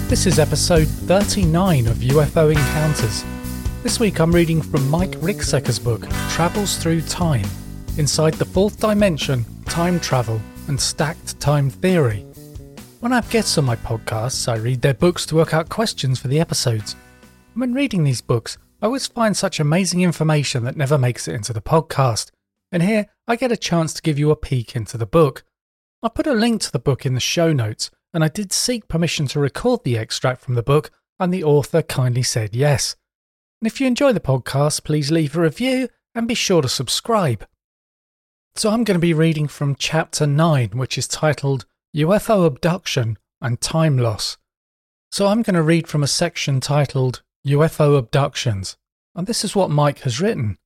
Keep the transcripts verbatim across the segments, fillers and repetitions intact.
This is episode thirty-nine of U F O Encounters. This week I'm reading from Mike Ricksecker's book, Travels Through Time, Inside the Fourth Dimension, Time Travel and Stacked Time Theory. When I have guests on my podcasts, I read their books to work out questions for the episodes. And when reading these books, I always find such amazing information that never makes it into the podcast. And here, I get a chance to give you a peek into the book. I put a link to the book in the show notes, and I did seek permission to record the extract from the book, and the author kindly said yes. And if you enjoy the podcast, please leave a review and be sure to subscribe. So I'm going to be reading from chapter nine, which is titled U F O Abduction and Time Loss. So I'm going to read from a section titled U F O Abductions, and this is what Mike has written.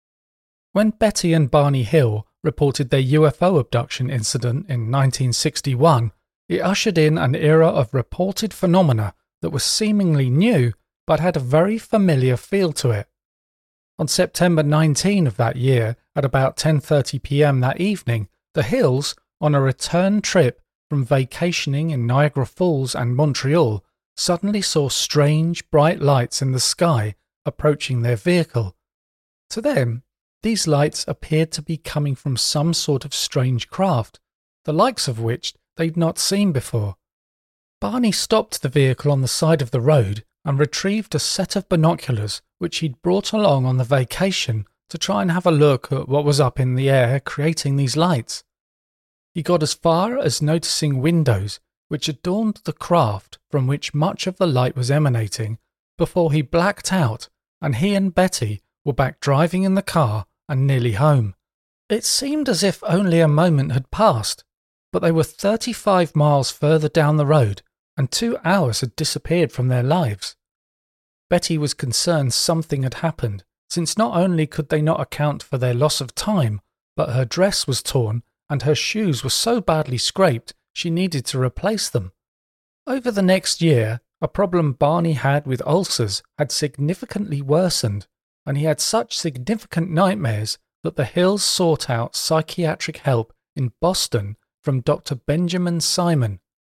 When Betty and Barney Hill reported their U F O abduction incident in nineteen sixty-one, it ushered in an era of reported phenomena that was seemingly new but had a very familiar feel to it. On September nineteenth of that year, at about ten thirty p.m. that evening, the Hills, on a return trip from vacationing in Niagara Falls and Montreal, suddenly saw strange, bright lights in the sky approaching their vehicle. To them, these lights appeared to be coming from some sort of strange craft, the likes of which they'd not seen before. Barney stopped the vehicle on the side of the road and retrieved a set of binoculars which he'd brought along on the vacation to try and have a look at what was up in the air creating these lights. He got as far as noticing windows which adorned the craft from which much of the light was emanating before he blacked out and he and Betty were back driving in the car and nearly home. It seemed as if only a moment had passed, but they were thirty-five miles further down the road and two hours had disappeared from their lives. Betty was concerned something had happened, since not only could they not account for their loss of time, but her dress was torn and her shoes were so badly scraped she needed to replace them. Over the next year, a problem Barney had with ulcers had significantly worsened, and he had such significant nightmares that the Hills sought out psychiatric help in Boston from Doctor Benjamin Simon.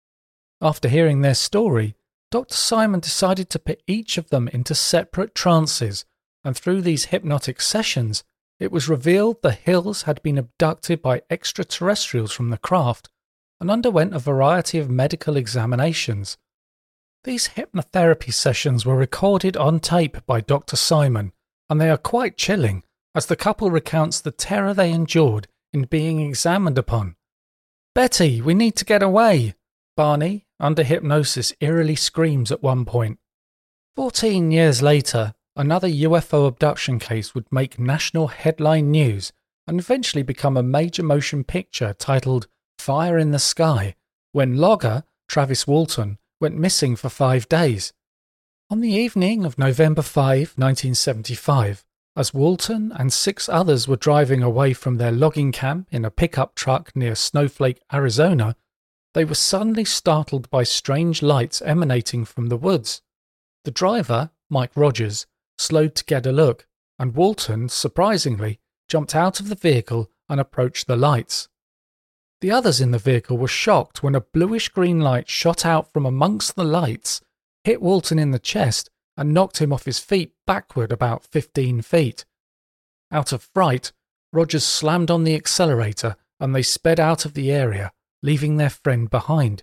After hearing their story, Doctor Simon decided to put each of them into separate trances, and through these hypnotic sessions, it was revealed the Hills had been abducted by extraterrestrials from the craft and underwent a variety of medical examinations. These hypnotherapy sessions were recorded on tape by Doctor Simon, and they are quite chilling, as the couple recounts the terror they endured in being examined upon. "Betty, we need to get away!" Barney, under hypnosis, eerily screams at one point. Fourteen years later, another U F O abduction case would make national headline news and eventually become a major motion picture titled Fire in the Sky, when logger Travis Walton went missing for five days. On the evening of November fifth, nineteen seventy-five, as Walton and six others were driving away from their logging camp in a pickup truck near Snowflake, Arizona, they were suddenly startled by strange lights emanating from the woods. The driver, Mike Rogers, slowed to get a look, and Walton, surprisingly, jumped out of the vehicle and approached the lights. The others in the vehicle were shocked when a bluish-green light shot out from amongst the lights, hit Walton in the chest, and knocked him off his feet backward about fifteen feet. Out of fright, Rogers slammed on the accelerator and they sped out of the area, leaving their friend behind.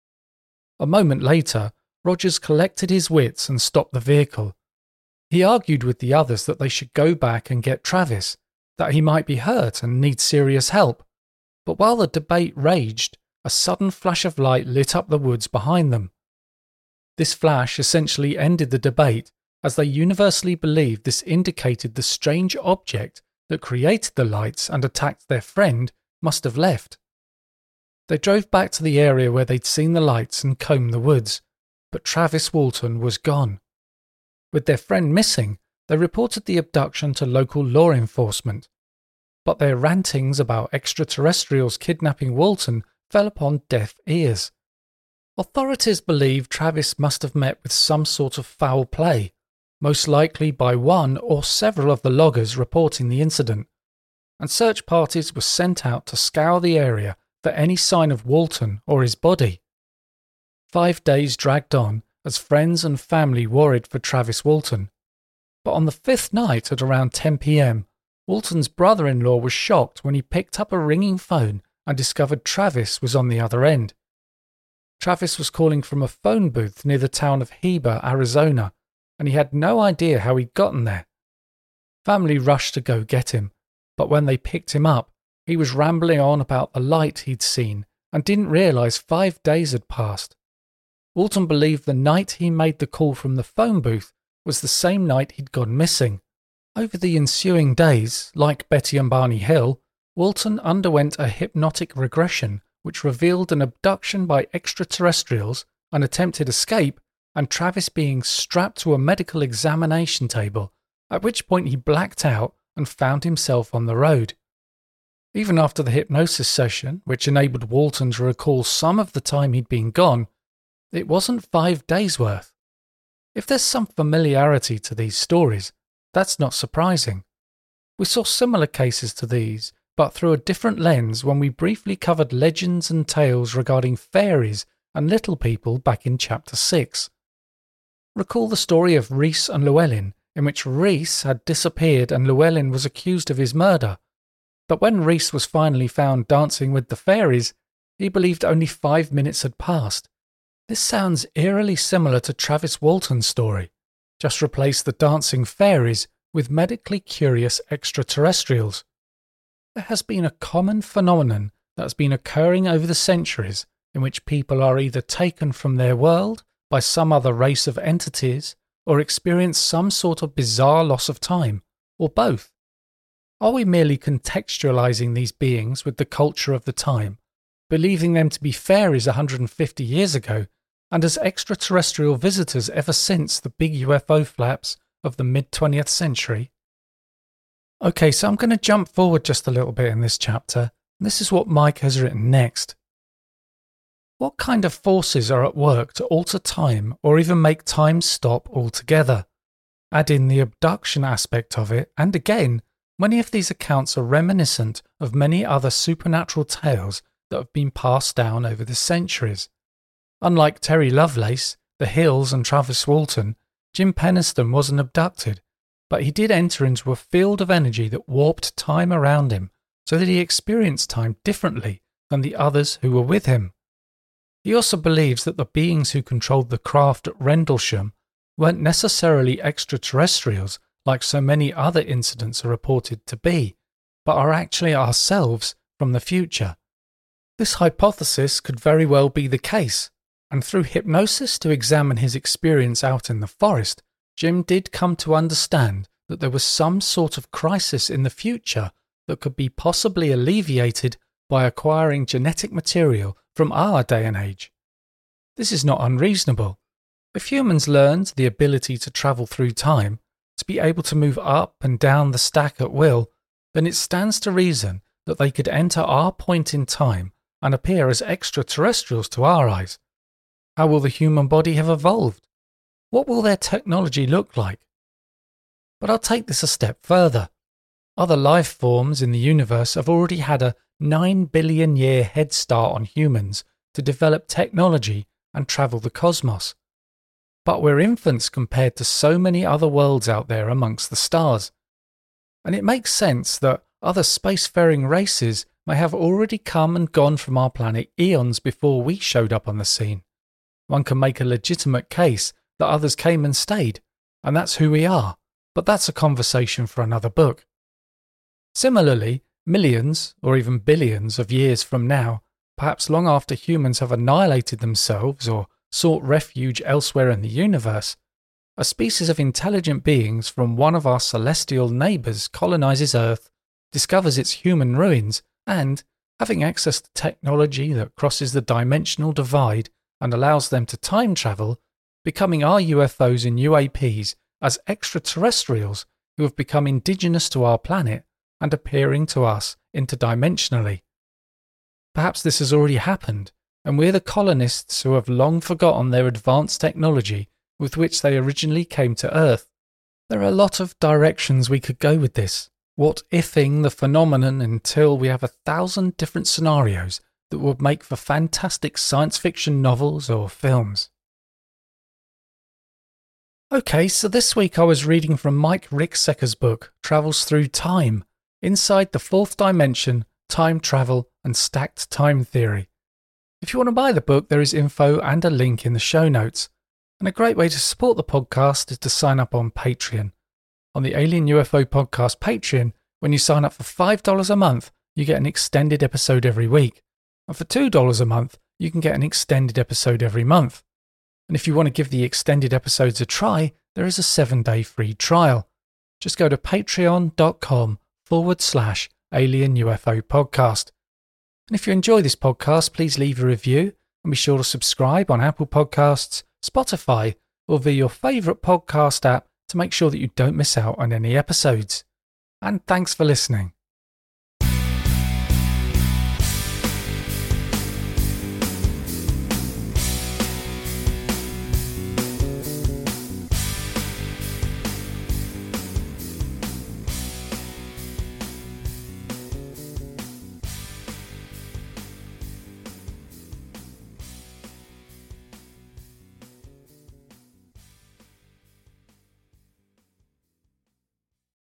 A moment later, Rogers collected his wits and stopped the vehicle. He argued with the others that they should go back and get Travis, that he might be hurt and need serious help. But while the debate raged, a sudden flash of light lit up the woods behind them. This flash essentially ended the debate, as they universally believed this indicated the strange object that created the lights and attacked their friend must have left. They drove back to the area where they'd seen the lights and combed the woods, but Travis Walton was gone. With their friend missing, they reported the abduction to local law enforcement. But their rantings about extraterrestrials kidnapping Walton fell upon deaf ears. Authorities believe Travis must have met with some sort of foul play, most likely by one or several of the loggers reporting the incident, and search parties were sent out to scour the area for any sign of Walton or his body. Five days dragged on, as friends and family worried for Travis Walton. But on the fifth night at around ten p.m, Walton's brother-in-law was shocked when he picked up a ringing phone and discovered Travis was on the other end. Travis was calling from a phone booth near the town of Heber, Arizona, and he had no idea how he'd gotten there. Family rushed to go get him, but when they picked him up, he was rambling on about the light he'd seen and didn't realize five days had passed. Walton believed the night he made the call from the phone booth was the same night he'd gone missing. Over the ensuing days, like Betty and Barney Hill, Walton underwent a hypnotic regression which revealed an abduction by extraterrestrials, an attempted escape, and Travis being strapped to a medical examination table, at which point he blacked out and found himself on the road. Even after the hypnosis session, which enabled Walton to recall some of the time he'd been gone, it wasn't five days' worth. If there's some familiarity to these stories, that's not surprising. We saw similar cases to these, but through a different lens when we briefly covered legends and tales regarding fairies and little people back in Chapter six. Recall the story of Rhys and Llewellyn, in which Rhys had disappeared and Llewellyn was accused of his murder. But when Rhys was finally found dancing with the fairies, he believed only five minutes had passed. This sounds eerily similar to Travis Walton's story. Just replace the dancing fairies with medically curious extraterrestrials. There has been a common phenomenon that has been occurring over the centuries in which people are either taken from their world by some other race of entities or experience some sort of bizarre loss of time, or both. Are we merely contextualizing these beings with the culture of the time, believing them to be fairies one hundred fifty years ago, and as extraterrestrial visitors ever since the big U F O flaps of the mid-twentieth century? Okay, so I'm going to jump forward just a little bit in this chapter. This is what Mike has written next. What kind of forces are at work to alter time or even make time stop altogether? Add in the abduction aspect of it, and again, many of these accounts are reminiscent of many other supernatural tales that have been passed down over the centuries. Unlike Terry Lovelace, the Hills and Travis Walton, Jim Penniston wasn't abducted, but he did enter into a field of energy that warped time around him so that he experienced time differently than the others who were with him. He also believes that the beings who controlled the craft at Rendlesham weren't necessarily extraterrestrials like so many other incidents are reported to be, but are actually ourselves from the future. This hypothesis could very well be the case, and through hypnosis to examine his experience out in the forest, Jim did come to understand that there was some sort of crisis in the future that could be possibly alleviated by acquiring genetic material from our day and age. This is not unreasonable. If humans learned the ability to travel through time, to be able to move up and down the stack at will, then it stands to reason that they could enter our point in time and appear as extraterrestrials to our eyes. How will the human body have evolved? What will their technology look like? But I'll take this a step further. Other life forms in the universe have already had a nine billion year head start on humans to develop technology and travel the cosmos. But we're infants compared to so many other worlds out there amongst the stars. And it makes sense that other spacefaring races may have already come and gone from our planet eons before we showed up on the scene. One can make a legitimate case that others came and stayed, and that's who we are, but that's a conversation for another book. Similarly, millions, or even billions of years from now, perhaps long after humans have annihilated themselves or sought refuge elsewhere in the universe, a species of intelligent beings from one of our celestial neighbours colonises Earth, discovers its human ruins, and, having access to technology that crosses the dimensional divide and allows them to time travel, becoming our U F Os and U A Ps as extraterrestrials who have become indigenous to our planet and appearing to us interdimensionally. Perhaps this has already happened, and we're the colonists who have long forgotten their advanced technology with which they originally came to Earth. There are a lot of directions we could go with this, what-ifing the phenomenon until we have a thousand different scenarios that would make for fantastic science fiction novels or films. Okay, so this week I was reading from Mike Ricksecker's book, Travels Through Time, Inside the Fourth Dimension, Time Travel and Stacked Time Theory. If you want to buy the book, there is info and a link in the show notes. And a great way to support the podcast is to sign up on Patreon. On the Alien U F O Podcast Patreon, when you sign up for five dollars a month, you get an extended episode every week. And for two dollars a month, you can get an extended episode every month. And if you want to give the extended episodes a try, there is a seven-day free trial. Just go to patreon.com forward slash Alien U F O Podcast. And if you enjoy this podcast, please leave a review and be sure to subscribe on Apple Podcasts, Spotify, or via your favourite podcast app to make sure that you don't miss out on any episodes. And thanks for listening.